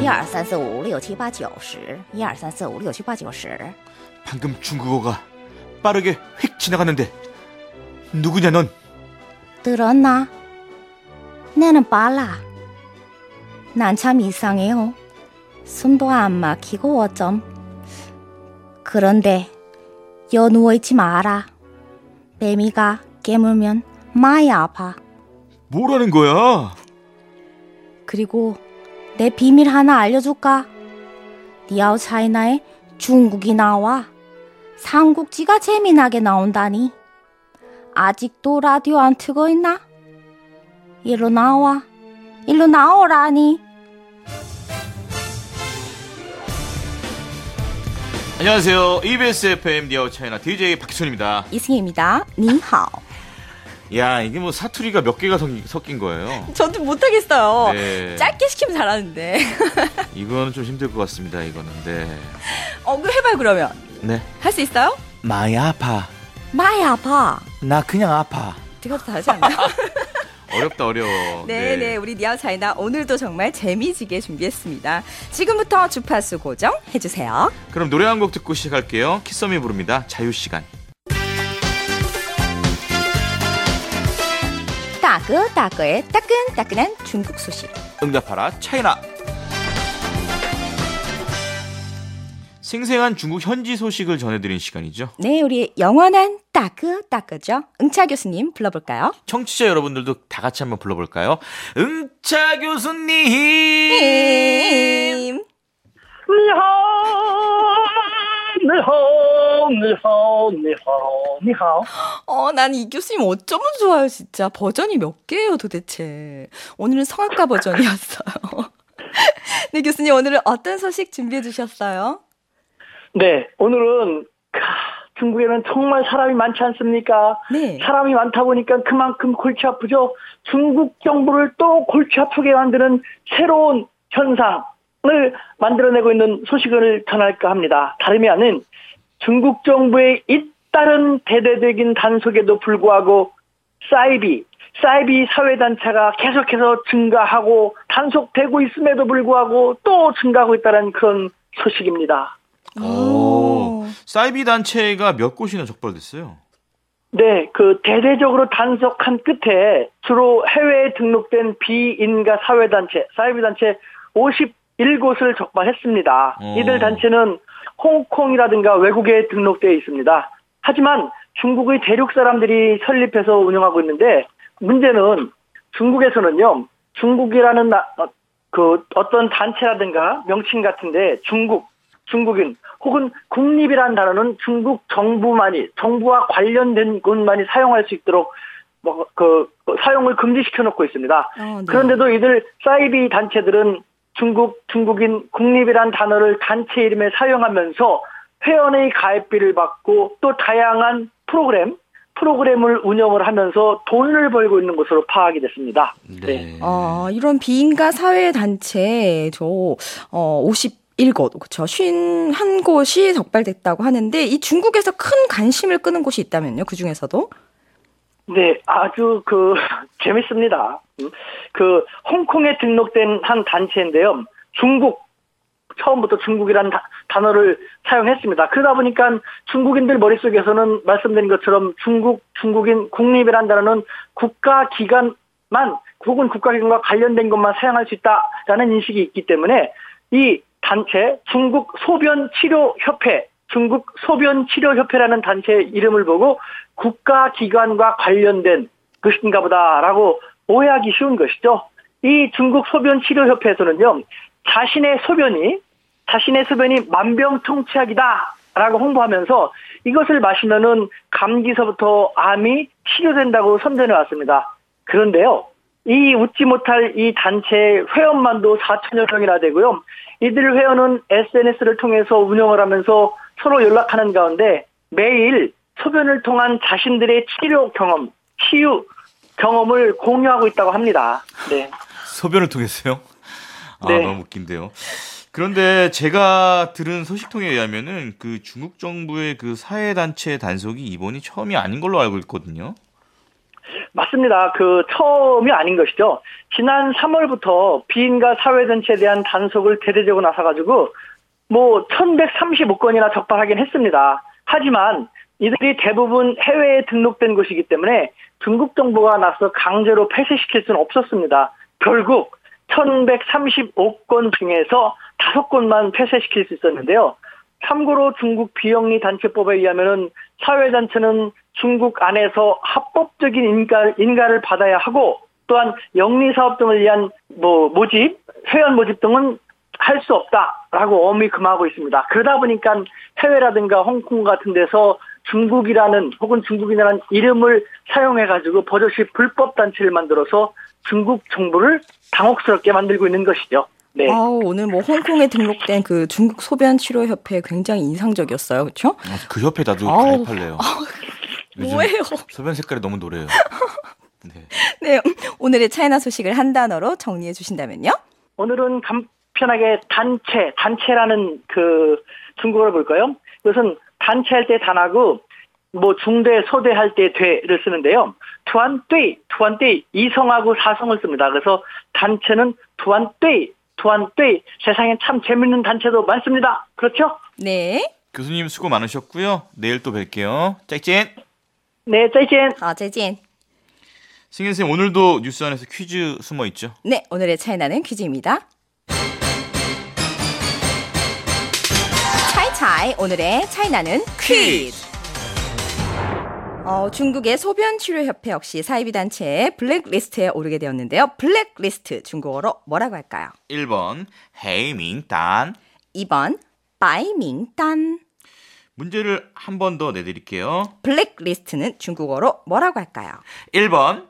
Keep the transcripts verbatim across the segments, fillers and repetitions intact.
一二三四五六七八九十，一二三四五六七八九十。 방금 중국어가 빠르게 휙 지나갔는데 누구냐 넌? 들었나? 내는 빨라. 난 참 이상해요. 숨도 안 막히고 어쩜. 그런데 여 누워있지 마라. 매미가 깨물면 많이 아파. 뭐라는 거야? 그리고 내 비밀 하나 알려줄까? 니아우 차이나에 중국이 나와. 삼국지가 재미나게 나온다니. 아직도 라디오 안 트고 있나? 일로 나와. 일로 나오라니. 안녕하세요. 이비에스 에프엠 니아우 차이나 디제이 박희순입니다. 이승희입니다. 니하오. 야, 이게 뭐 사투리가 몇 개가 섞인, 섞인 거예요. 저도 못하겠어요. 네. 짧게 시키면 잘하는데. 이거는 좀 힘들 것 같습니다. 이거는. 네. 어, 그럼 해봐요 그러면. 네. 할 수 있어요? 많이 아파. 많이 아파. 나 그냥 아파. 제가 더 다르지 않나요? 어렵다 어려워. 네네 네. 우리 니아우 차이나 오늘도 정말 재미지게 준비했습니다. 지금부터 주파수 고정 해주세요. 그럼 노래 한 곡 듣고 시작할게요. 키썸이 부릅니다. 자유시간. 大哥大哥의 따끈따끈한 중국 소식. 응답하라 차이나. 생생한 중국 현지 소식을 전해드리는 시간이죠. 네, 우리 영원한 따끄 따끄죠. 응차 교수님 불러볼까요? 청취자 여러분들도 다 같이 한번 불러볼까요? 응차 교수님. 님. 니하오, 니하오, 니하오, 니하오. 어, 난 이 교수님 어쩌면 좋아요, 진짜. 버전이 몇 개예요, 도대체. 오늘은 성악가 버전이었어요. 네, 교수님 오늘은 어떤 소식 준비해 주셨어요? 네, 오늘은 중국에는 정말 사람이 많지 않습니까? 네. 사람이 많다 보니까 그만큼 골치 아프죠. 중국 정부를 또 골치 아프게 만드는 새로운 현상을 만들어내고 있는 소식을 전할까 합니다. 다름이 아닌 중국 정부의 잇따른 대대적인 단속에도 불구하고 사이비, 사이비 사회단체가 계속해서 증가하고 단속되고 있음에도 불구하고 또 증가하고 있다는 그런 소식입니다. 오, 사이비 단체가 몇 곳이나 적발됐어요? 네, 그 대대적으로 단속한 끝에 주로 해외에 등록된 비인가 사회단체, 사이비 단체 오십일 곳을 적발했습니다. 오. 이들 단체는 홍콩이라든가 외국에 등록되어 있습니다. 하지만 중국의 대륙 사람들이 설립해서 운영하고 있는데 문제는 중국에서는요, 중국이라는 나, 그 어떤 단체라든가 명칭 같은데 중국, 중국인 혹은 국립이라는 단어는 중국 정부만이, 정부와 관련된 곳만이 사용할 수 있도록 뭐 그 사용을 금지시켜 놓고 있습니다. 어, 네. 그런데도 이들 사이비 단체들은 중국, 중국인, 국립이란 단어를 단체 이름에 사용하면서 회원의 가입비를 받고 또 다양한 프로그램, 프로그램을 운영을 하면서 돈을 벌고 있는 것으로 파악이 됐습니다. 네. 네. 어, 이런 비인가 사회단체, 저, 어, 오십일 곳, 그쵸. 오십일 곳이 적발됐다고 하는데, 이 중국에서 큰 관심을 끄는 곳이 있다면요, 그 중에서도? 네, 아주 그, 재밌습니다. 그, 홍콩에 등록된 한 단체인데요. 중국, 처음부터 중국이라는 다, 단어를 사용했습니다. 그러다 보니까 중국인들 머릿속에서는 말씀드린 것처럼 중국, 중국인, 국립이라는 단어는 국가기관만, 혹은 국가기관과 관련된 것만 사용할 수 있다라는 인식이 있기 때문에 이 단체, 중국 소변치료협회, 중국 소변치료협회라는 단체 이름을 보고 국가기관과 관련된 것인가 보다라고 오해하기 쉬운 것이죠. 이 중국 소변치료협회에서는요, 자신의 소변이, 자신의 소변이 만병통치약이다라고 홍보하면서 이것을 마시면은 감기서부터 암이 치료된다고 선전해 왔습니다. 그런데요, 이 웃지 못할 이 단체 회원만도 사천여 명이나 되고요. 이들 회원은 에스엔에스를 통해서 운영을 하면서 서로 연락하는 가운데 매일 소변을 통한 자신들의 치료 경험, 치유 경험을 공유하고 있다고 합니다. 네. 소변을 통해서요? 아, 네. 너무 웃긴데요. 그런데 제가 들은 소식통에 의하면은 그 중국 정부의 그 사회단체 단속이 이번이 처음이 아닌 걸로 알고 있거든요. 맞습니다. 그 처음이 아닌 것이죠. 지난 삼월부터 비인가 사회단체에 대한 단속을 대대적으로 나서가지고 뭐 천백삼십오 건이나 적발하긴 했습니다. 하지만 이들이 대부분 해외에 등록된 곳이기 때문에 중국 정부가 나서 강제로 폐쇄시킬 수는 없었습니다. 결국 천백삼십오 건 중에서 다섯 건만 폐쇄시킬 수 있었는데요. 참고로 중국 비영리 단체법에 의하면은 사회단체는 중국 안에서 합법적인 인가, 인가를 받아야 하고 또한 영리사업 등을 위한 뭐 모집, 회원 모집 등은 할 수 없다라고 엄히 금하고 있습니다. 그러다 보니까 해외라든가 홍콩 같은 데서 중국이라는 혹은 중국인이라는 이름을 사용해가지고 버젓이 불법 단체를 만들어서 중국 정부를 당혹스럽게 만들고 있는 것이죠. 네. 아우, 오늘 뭐 홍콩에 등록된 그 중국 소변 치료 협회 굉장히 인상적이었어요, 그렇죠? 그 협회 나도 아우, 가입할래요. 아우, 뭐예요? 소변 색깔이 너무 노래요. 네. 네, 오늘의 차이나 소식을 한 단어로 정리해 주신다면요? 오늘은 간편하게 단체, 단체라는 그 중국어를 볼까요? 이것은 단체할 때 단하고 뭐 중대, 소대할 때 되를 쓰는데요. 투안떼이, 투안떼이 이성하고 사성을 씁니다. 그래서 단체는 투안떼이, 투안떼이 세상엔 참 재밌는 단체도 많습니다. 그렇죠? 네. 교수님 수고 많으셨고요. 내일 또 뵐게요. 짜이찐. 네, 짜이찐. 아, 재진. 승현 쌤 오늘도 뉴스 안에서 퀴즈 숨어 있죠? 네, 오늘의 차이나는 퀴즈입니다. 차이차이, 오늘의 차이나는 퀴즈. 어, 중국의 소변치료협회 역시 사이비 단체의 블랙리스트에 오르게 되었는데요. 블랙리스트 중국어로 뭐라고 할까요? 일 번 헤이밍단. 이 번 바이밍단. 문제를 한 번 더 내드릴게요. 블랙리스트는 중국어로 뭐라고 할까요? 일 번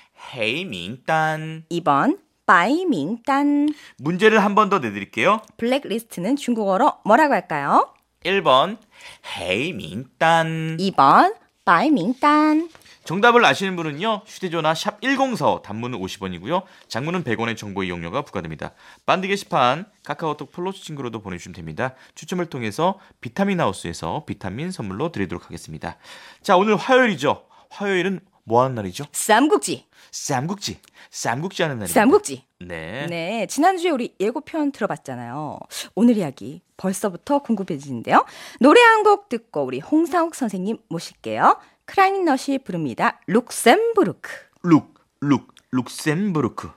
헤이밍단. 이 번 바이밍단. 문제를 한 번 더 내드릴게요. 블랙리스트는 중국어로 뭐라고 할까요? 일 번 헤이밍단. 이 번 바이밍단. 정답을 아시는 분은요. 휴대전화 샵 일공사오 단문은 오십 원이고요. 장문은 백 원의 정보 이용료가 부과됩니다. 반드 게시판 카카오톡 플러스 친구로도 보내주시면 됩니다. 추첨을 통해서 비타민 하우스에서 비타민 선물로 드리도록 하겠습니다. 자, 오늘 화요일이죠. 화요일은 뭐 하는 날이죠? 쌈국지. 쌈국지. 쌈국지 하는 날입니다. 쌈국지. 네. 네, 지난주에 우리 예고편 들어봤잖아요. 오늘 이야기 벌써부터 궁금해지는데요. 노래 한 곡 듣고 우리 홍상욱 선생님 모실게요. 크라이너시 부릅니다. 룩셈부르크. 룩, 룩, 룩셈부르크.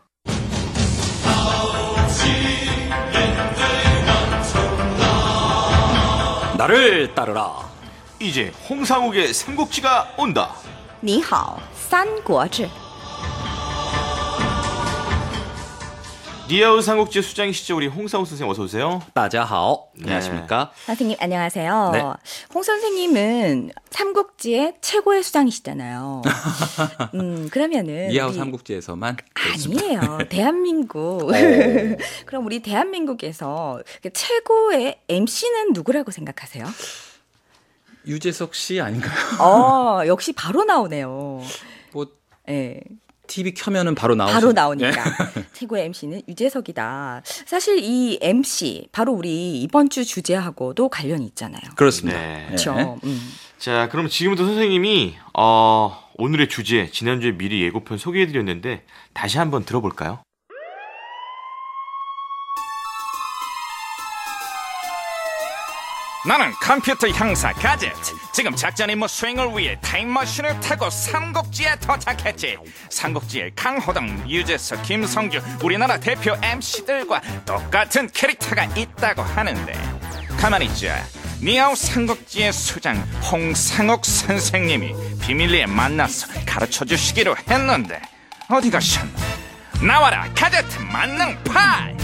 나를 따르라. 이제 홍상욱의 삼국지가 온다. 你好，三国志. 니아우 삼국지 수장이시죠. 우리 홍상욱 선생님 어서 오세요. 大家好. 네. 안녕하십니까? 선생님 안녕하세요. 네. 홍 선생님은 삼국지의 최고의 수장이시잖아요. 음, 그러면은 니아우 우리- 삼국지에서만 아니에요. 대한민국. 그럼 우리 대한민국에서 그 최고의 엠씨는 누구라고 생각하세요? 유재석 씨 아닌가요? 어, 역시 바로 나오네요. 뭐 예. 티비 켜면은 바로 나오죠. 바로 나오니까. 최고의 엠씨는 유재석이다. 사실 이 엠씨, 바로 우리 이번 주 주제하고도 관련이 있잖아요. 그렇습니다. 네. 그렇죠. 음. 자, 그럼 지금부터 선생님이 어, 오늘의 주제, 지난주에 미리 예고편 소개해드렸는데 다시 한번 들어볼까요? 나는 컴퓨터 형사 가젯. 지금 작전 임무 수행을 위해 타임머신을 타고 삼국지에 도착했지. 삼국지에 강호동, 유재석, 김성주, 우리나라 대표 엠씨들과 똑같은 캐릭터가 있다고 하는데 가만히 있자. 니아우 삼국지의 수장 홍상욱 선생님이 비밀리에 만나서 가르쳐 주시기로 했는데 어디 가셨나? 나와라 가젯 만능파이.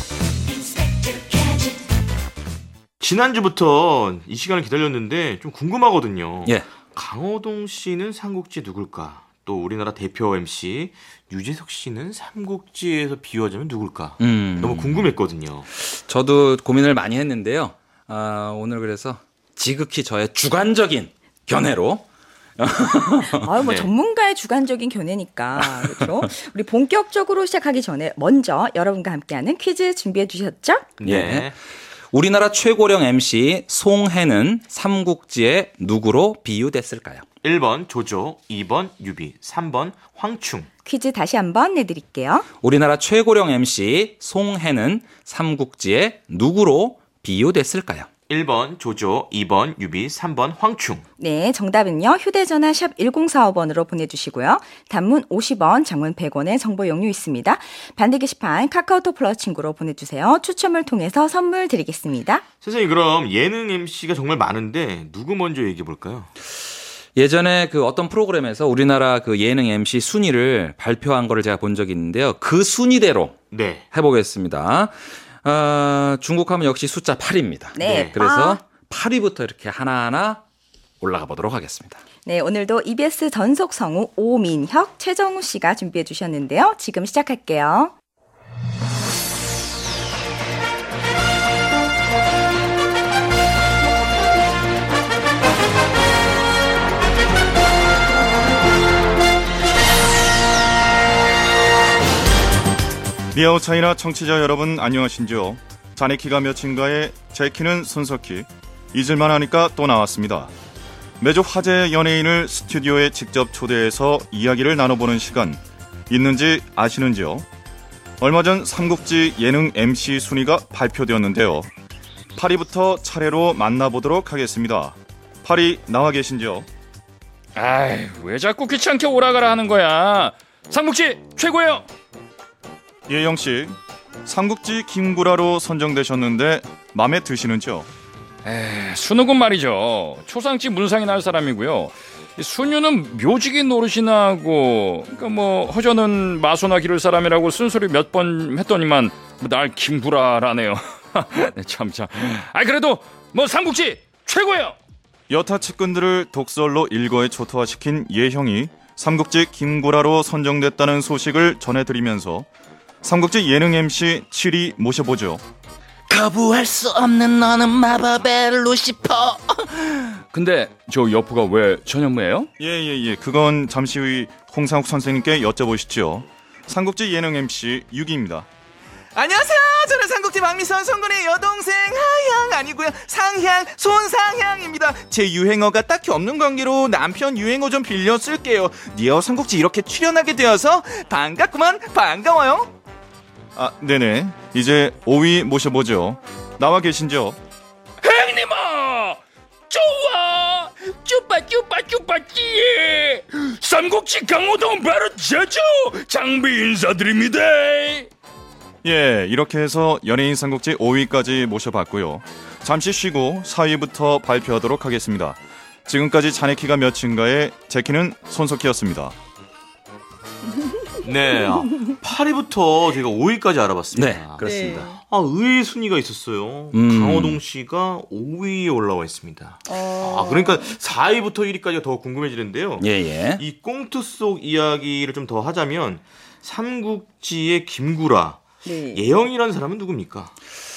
지난주부터 이 시간을 기다렸는데 좀 궁금하거든요. 예. 강호동 씨는 삼국지 누굴까? 또 우리나라 대표 엠씨 유재석 씨는 삼국지에서 비유하자면 누굴까? 음. 너무 궁금했거든요. 저도 고민을 많이 했는데요. 아, 오늘 그래서 지극히 저의 주관적인 견해로 아유, 뭐 네. 전문가의 주관적인 견해니까. 그렇죠? 우리 본격적으로 시작하기 전에 먼저 여러분과 함께하는 퀴즈 준비해 주셨죠? 네. 우리나라 최고령 엠씨 송혜는 삼국지의 누구로 비유됐을까요? 일 번 조조, 이 번 유비, 삼 번 황충. 퀴즈 다시 한번 내드릴게요. 우리나라 최고령 엠씨 송혜는 삼국지의 누구로 비유됐을까요? 일 번 조조, 이 번 유비, 삼 번 황충. 네, 정답은요. 휴대전화 샵 일공사오 번으로 보내주시고요. 단문 오십 원, 장문 백 원의 정보 용료 있습니다. 반대 게시판 카카오톡 플러스 친구로 보내주세요. 추첨을 통해서 선물 드리겠습니다. 선생님, 그럼 예능 엠씨가 정말 많은데 누구 먼저 얘기해 볼까요? 예전에 그 어떤 프로그램에서 우리나라 그 예능 엠씨 순위를 발표한 거를 제가 본 적이 있는데요. 그 순위대로 네. 해보겠습니다. 어, 중국 하면 역시 숫자 팔입니다. 네. 그래서 아. 팔 위부터 이렇게 하나하나 올라가 보도록 하겠습니다. 네, 오늘도 이비에스 전속 성우 오민혁, 최정우 씨가 준비해 주셨는데요. 지금 시작할게요. 리아오 차이나 청취자 여러분 안녕하신지요. 자네 키가 몇인가에 제 키는 손석희. 잊을만 하니까 또 나왔습니다. 매주 화제의 연예인을 스튜디오에 직접 초대해서 이야기를 나눠보는 시간 있는지 아시는지요? 얼마 전 삼국지 예능 엠씨 순위가 발표되었는데요. 팔 위부터 차례로 만나보도록 하겠습니다. 팔 위 나와 계신지요? 아이, 왜 자꾸 귀찮게 오라가라 하는 거야. 삼국지 최고예요. 예영씨, 삼국지 김구라로 선정되셨는데 마음에 드시는지요? 에이, 순우군 말이죠. 초상집 문상이 날 사람이고요. 순유는 묘지기 노릇이나 하고, 그러니까 뭐 허전은 마소나 기를 사람이라고 쓴소리 몇 번 했더니만 날 김구라라네요. 네, 참 참. 아 그래도 뭐 삼국지 최고예요. 여타 측근들을 독설로 일거에 초토화시킨 예형이 삼국지 김구라로 선정됐다는 소식을 전해드리면서 삼국지 예능 엠씨 칠 위 모셔보죠. 거부할 수 없는 너는 마법의 루시퍼. 근데 저 여포가 왜 전현무예요? 예예예, 그건 잠시 후 홍상욱 선생님께 여쭤보시죠. 삼국지 예능 엠씨 육 위입니다. 안녕하세요. 저는 삼국지 박미선 성군의 여동생 하향 아니고요 상향 손상향입니다. 제 유행어가 딱히 없는 관계로 남편 유행어 좀 빌려 쓸게요. 니어 삼국지 이렇게 출연하게 되어서 반갑구만. 반가워요. 아 네네, 이제 오 위 모셔보죠. 나와 계신죠? 형님아 좋아. 쭈빠 쭈빠 쭈빠찌. 삼국지 강호동 바로 저죠. 장비 인사드립니다. 예, 이렇게 해서 연예인 삼국지 오 위까지 모셔봤고요. 잠시 쉬고 사 위부터 발표하도록 하겠습니다. 지금까지 자네 키가 몇인가에 제 키는 손석희였습니다. 네, 아, 팔 위부터 제가 오 위까지 알아봤습니다. 네, 그렇습니다. 아, 의외의 순위가 있었어요. 음. 강호동 씨가 오 위에 올라와 있습니다. 어... 아, 그러니까 사 위부터 일 위까지가 더 궁금해지는데요. 예, 예. 이 꽁트 속 이야기를 좀 더 하자면 삼국지의 김구라, 네. 예형이라는 사람은 누굽니까?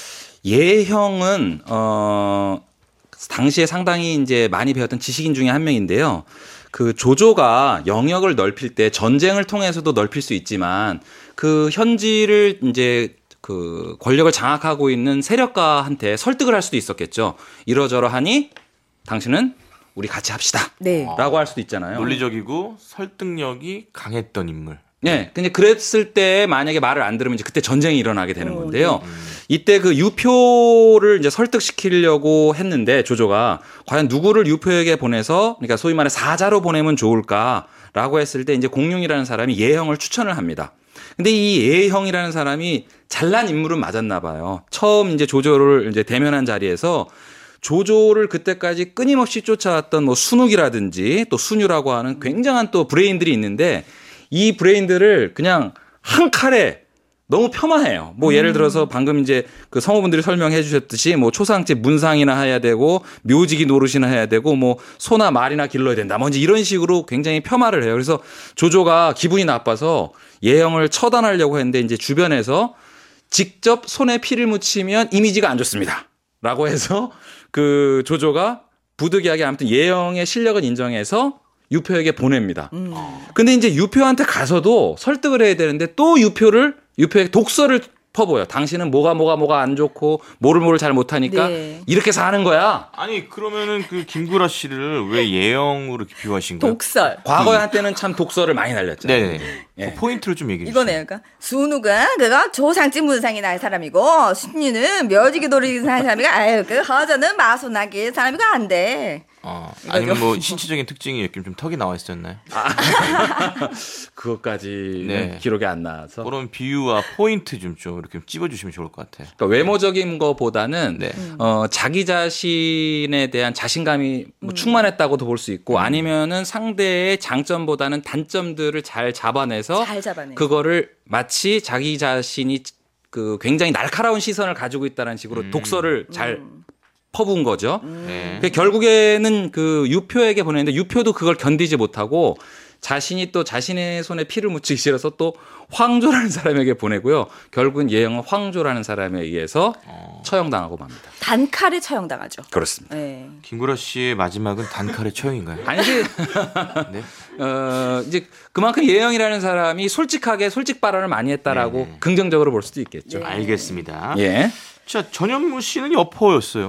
예형은 어 당시에 상당히 이제 많이 배웠던 지식인 중에 한 명인데요. 그 조조가 영역을 넓힐 때 전쟁을 통해서도 넓힐 수 있지만 그 현지를 이제 그 권력을 장악하고 있는 세력가한테 설득을 할 수도 있었겠죠. 이러저러하니 당신은 우리 같이 합시다. 네. 라고 할 수도 있잖아요. 논리적이고 설득력이 강했던 인물. 네. 근데 그랬을 때 만약에 말을 안 들으면 이제 그때 전쟁이 일어나게 되는 어, 건데요. 네. 이때 그 유표를 이제 설득시키려고 했는데 조조가 과연 누구를 유표에게 보내서 그러니까 소위 말해 사자로 보내면 좋을까라고 했을 때 이제 공룡이라는 사람이 예형을 추천을 합니다. 근데 이 예형이라는 사람이 잘난 인물은 맞았나 봐요. 처음 이제 조조를 이제 대면한 자리에서 조조를 그때까지 끊임없이 쫓아왔던 뭐 순욱이라든지 또 순유라고 하는 굉장한 또 브레인들이 있는데 이 브레인들을 그냥 한 칼에 너무 폄하해요. 뭐 예를 들어서 방금 이제 그 성우분들이 설명해 주셨듯이 뭐 초상집 문상이나 해야 되고 묘지기 노릇이나 해야 되고 뭐 소나 말이나 길러야 된다. 뭔지 이런 식으로 굉장히 폄하를 해요. 그래서 조조가 기분이 나빠서 예형을 처단하려고 했는데 이제 주변에서 직접 손에 피를 묻히면 이미지가 안 좋습니다. 라고 해서 그 조조가 부득이하게 아무튼 예형의 실력을 인정해서 유표에게 보냅니다. 근데 이제 유표한테 가서도 설득을 해야 되는데 또 유표를 유표에게 독서를 퍼보여. 당신은 뭐가 뭐가 뭐가 안 좋고 뭐를 뭐를 잘 못하니까 네. 이렇게 사는 거야. 아니 그러면은 그 김구라 씨를 왜 예영으로 이렇게 비유하신 거예요? 독설. 과거에 한때는 참 독설을 많이 날렸잖아요. 네. 예. 그 포인트를 좀 얘기해 주세요. 이거네요. 그러니까 순우가 그거 조상집 문상이 날 사람이고 신유는 묘지기 돌이 날 사람이고 아유 그 허저는 마소나기 사람이고 안 돼. 어, 아니면 뭐 신체적인 특징이 이렇게 좀 턱이 나와 있었나요? 그것까지는 네. 기록이 안 나와서. 그런 비유와 포인트 좀, 좀 이렇게 찝어주시면 좋을 것 같아요. 그러니까 외모적인 거보다는 네. 어, 자기 자신에 대한 자신감이 뭐 충만했다고도 볼 수 있고 아니면은 상대의 장점보다는 단점들을 잘 잡아내서 잘 잡아내. 그거를 마치 자기 자신이 그 굉장히 날카로운 시선을 가지고 있다는 식으로 음. 독서를 잘 퍼부은 거죠. 네. 그 결국에는 그 유표에게 보냈는데 유표도 그걸 견디지 못하고 자신이 또 자신의 손에 피를 묻히기 싫어서 또 황조라는 사람에게 보내고요. 결국은 예영은 황조라는 사람에 의해서 어. 처형당하고 맙니다. 단칼에 처형당하죠. 그렇습니다. 네. 김구라 씨의 마지막은 단칼의 처형인가요? 아니지. 네. 어, 이제 그만큼 예영이라는 사람이 솔직하게 솔직 발언을 많이 했다라고 네네. 긍정적으로 볼 수도 있겠죠. 네. 알겠습니다. 예. 자, 전현무 씨는 여포였어요.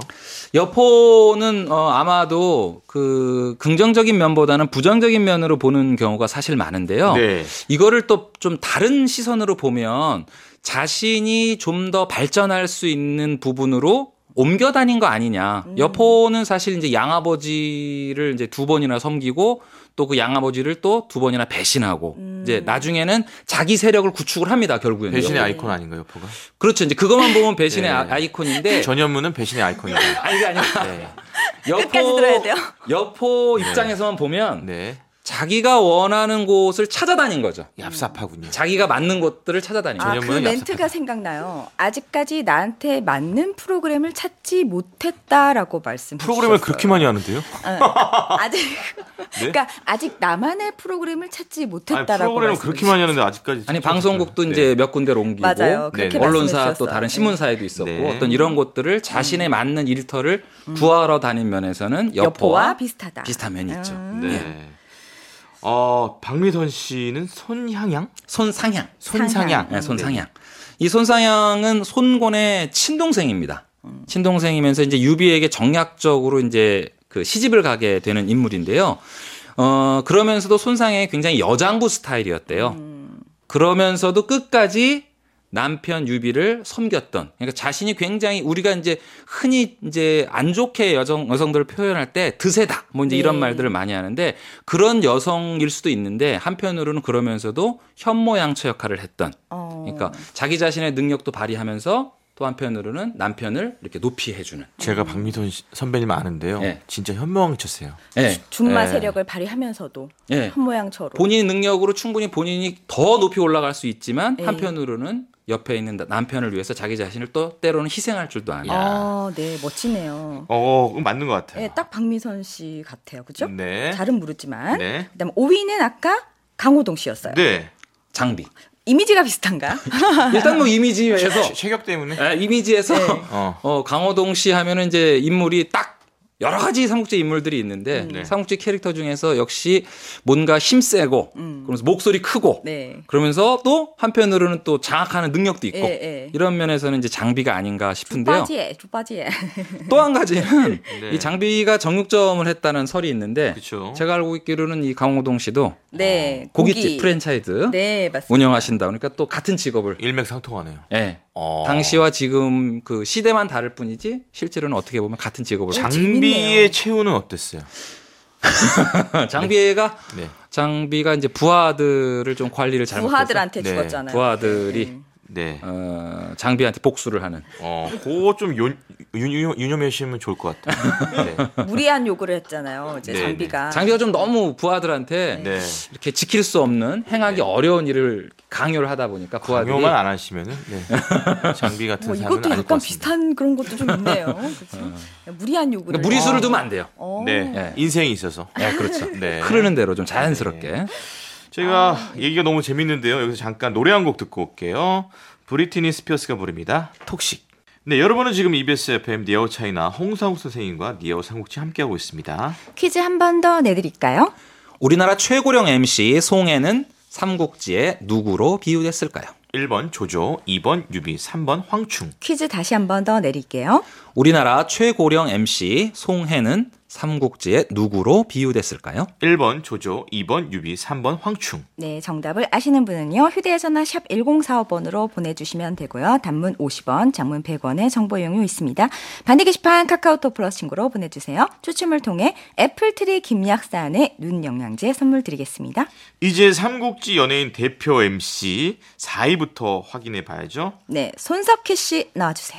여포는 어, 아마도 그 긍정적인 면보다는 부정적인 면으로 보는 경우가 사실 많은데요. 네. 이거를 또 좀 다른 시선으로 보면 자신이 좀 더 발전할 수 있는 부분으로 옮겨 다닌 거 아니냐. 음. 여포는 사실 이제 양아버지를 이제 두 번이나 섬기고 또 그 양아버지를 또 두 번이나 배신하고 음. 이제 나중에는 자기 세력을 구축을 합니다. 결국에는. 배신의 네. 아이콘 아닌가요, 여포가? 그렇죠. 이제 그것만 보면 배신의 네. 아- 아이콘인데 전현무는 배신의 아이콘이다. 아니 이게 아니라 네. 여포 끝까지 들어야 돼요. 여포 입장에서만 보면 네. 자기가 원하는 곳을 찾아다닌 거죠. 얍삽하군요. 자기가 맞는 곳들을 찾아다닌 아, 거죠. 그 전현무는 멘트가 생각나요. 아직까지 나한테 맞는 프로그램을 찾지 못했다라고 말씀해 프로그램을 주셨어요. 그렇게 많이 하는데요? 어, 아직 네? 그러니까 아직 나만의 프로그램을 찾지 아니, 못했다라고 프로그램을 말씀해 그렇게 많이 하는데 아직까지. 아니 찾지 방송국도 못했어요. 이제 네. 몇 군데로 옮기고 맞아요. 그렇게 네네. 언론사 말씀해 또 주셨어요. 다른 신문사에도 있었고 네. 어떤 이런 곳들을 자신에 맞는 일터를 구하러 다닌 면에서는 여포와 여포와 비슷하다. 비슷한 면이 있죠. 음. 네. 어, 박미선 씨는 손향양? 손상향. 손상향. 네, 손상향. 이 손상향은 손권의 친동생입니다. 친동생이면서 이제 유비에게 정략적으로 이제 그 시집을 가게 되는 인물인데요. 어, 그러면서도 손상향이 굉장히 여장부 스타일이었대요. 그러면서도 끝까지 남편 유비를 섬겼던, 그러니까 자신이 굉장히 우리가 이제 흔히 이제 안 좋게 여성 여성들을 표현할 때 드세다 뭐 이제 네. 이런 말들을 많이 하는데 그런 여성일 수도 있는데 한편으로는 그러면서도 현모양처 역할을 했던, 어. 그러니까 자기 자신의 능력도 발휘하면서 또 한편으로는 남편을 이렇게 높이 해주는. 제가 박미선 씨- 선배님 아는데요. 네. 진짜 현모양쳤어요. 예. 준마 예. 세력을 발휘하면서도 예. 현모양처럼. 본인 능력으로 충분히 본인이 더 높이 올라갈 수 있지만 네. 한편으로는 옆에 있는 남편을 위해서 자기 자신을 또 때로는 희생할 줄도 아냐. 아, 네, 멋지네요. 어, 그건 맞는 것 같아요. 네, 딱 박미선 씨 같아요. 그죠? 네. 잘은 모르지만. 네. 그다음 오 위는 아까 강호동 씨였어요. 네. 장비. 이미지가 비슷한가요? 일단 뭐 이미지에서 체- 체격 때문에. 아, 이미지에서 네. 어. 어, 강호동 씨 하면은 이제 인물이 딱 여러 가지 삼국지 인물들이 있는데 네. 삼국지 캐릭터 중에서 역시 뭔가 힘세고 음. 그러면서 목소리 크고 네. 그러면서 또 한편으로는 또 장악하는 능력도 있고 예, 예. 이런 면에서는 이제 장비가 아닌가 싶은데요. 주빠지에, 주빠지에. 또 한 가지는 네. 이 장비가 정육점을 했다는 설이 있는데 그쵸. 제가 알고 있기로는 이 강호동 씨도 네. 고깃집 고기. 프랜차이즈 네, 맞습니다. 운영하신다. 그러니까 또 같은 직업을 일맥상통하네요. 예. 어. 당시와 지금 그 시대만 다를 뿐이지 실제로는 어떻게 보면 같은 직업을 하고 장비의 재밌네요. 최후는 어땠어요? 장비가 네. 장비가 이제 부하들을 좀 관리를 잘못해서 부하들한테 네. 죽었잖아요. 부하들이 네. 네. 어, 장비한테 복수를 하는. 어, 그거 좀 유, 유, 유념하시면 좋을 것 같아요. 네. 무리한 요구를 했잖아요. 이제 네, 장비가. 장비가 좀 너무 부하들한테 네. 이렇게 지킬 수 없는 행하기 네. 어려운 일을 강요를 하다 보니까 부하들이 강요만 안 하시면은 네. 장비 같은 뭐 사람은 이것도 아닐 것 약간 같습니다. 비슷한 그런 것도 좀 있네요. 그렇죠? 무리한 요구를. 그러니까 무리수를 두면 안 돼요. 어. 네. 네. 인생이 있어서. 네, 그렇죠. 네. 흐르는 대로 좀 자연스럽게. 제가 얘기가 너무 재밌는데요. 여기서 잠깐 노래 한 곡 듣고 올게요. 브리트니 스피어스가 부릅니다. 톡식. 네, 여러분은 지금 이비에스 에프엠 니아오 차이나 홍상욱 선생님과 니아오 삼국지 함께하고 있습니다. 퀴즈 한 번 더 내드릴까요? 우리나라 최고령 엠씨 송혜는 삼국지의 누구로 비유됐을까요? 일 번 조조, 이 번 유비, 삼 번 황충. 퀴즈 다시 한 번 더 내릴게요. 우리나라 최고령 엠씨 송혜는 삼국지의 누구로 비유됐을까요? 일 번 조조, 이 번 유비, 삼 번 황충. 네, 정답을 아시는 분은요. 휴대전화 샵 일공사오 번으로 보내주시면 되고요. 단문 오십 원, 장문 백 원의 정보 이용료 있습니다. 반대 게시판 카카오톡 플러스 친구로 보내주세요. 추첨을 통해 애플트리 김약사안의 눈 영양제 선물 드리겠습니다. 이제 삼국지 연예인 대표 엠씨 사 위부터 확인해 봐야죠. 네, 손석희 씨 나와주세요.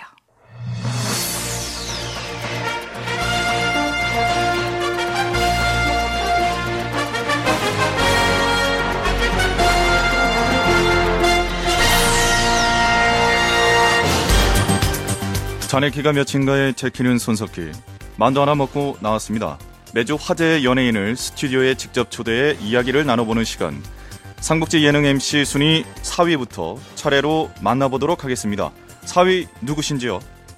자네 키가 몇인가에 제키는 손석희. 만두 하나 먹고 나왔습니다. 매주 화제의 연예인을 스튜디오에 직접 초대해 이야기를 나눠보는 시간. 삼국지 예능 엠씨 순위 사 위부터 차례로 만나보도록 하겠습니다. 사 위 누구신지요?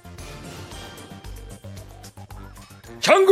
전국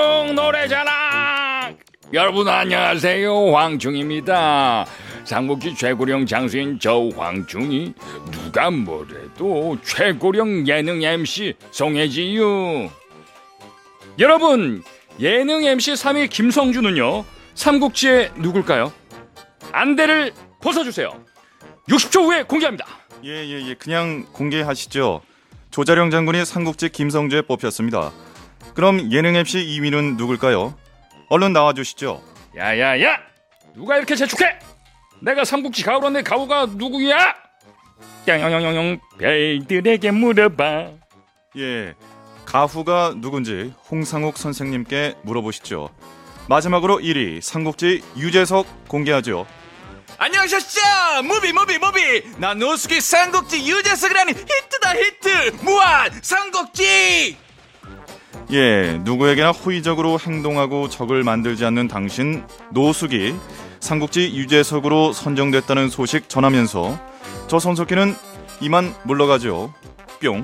노래자랑 여러분 안녕하세요. 황충입니다. 삼국지 최고령 장수인 저 황충이 누가 뭐래도 최고령 예능 엠씨 송혜지요. 여러분 예능 엠씨 삼 위 김성주는요 삼국지의 누굴까요? 안대를 벗어주세요. 육십 초 후에 공개합니다. 예예예 예, 그냥 공개하시죠. 조자룡 장군이 삼국지 김성주에 뽑혔습니다. 그럼 예능 엠씨 이 위는 누굴까요? 얼른 나와주시죠. 야야야 누가 이렇게 재촉해? 내가 삼국지 가오라네 가오가 누구야? 냥냥냥냥 별들에게 물어봐. 예, 가후가 누군지 홍상욱 선생님께 물어보시죠. 마지막으로 일 위 삼국지 유재석 공개하죠. 안녕하셨죠? 무비 무비 무비. 나 노숙이 삼국지 유재석이라니 히트다 히트. 무한 삼국지. 예, 누구에게나 호의적으로 행동하고 적을 만들지 않는 당신 노숙이 삼국지 유재석으로 선정됐다는 소식 전하면서 저 손석희는 이만 물러가죠. 뿅.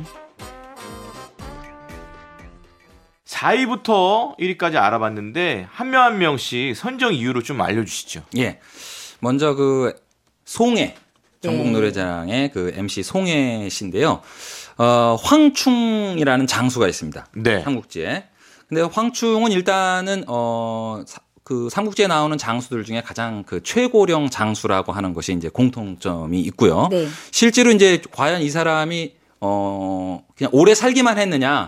사 위부터 일 위까지 알아봤는데 한 명 한 명씩 선정 이유로 좀 알려주시죠. 예. 먼저 그 송혜 전국 네. 노래자랑의 그 엠씨 송혜 씨인데요. 어, 황충이라는 장수가 있습니다. 네. 삼국지에. 근데 황충은 일단은 어, 사, 그 삼국지에 나오는 장수들 중에 가장 그 최고령 장수라고 하는 것이 이제 공통점이 있고요. 네. 실제로 이제 과연 이 사람이 어, 그냥 오래 살기만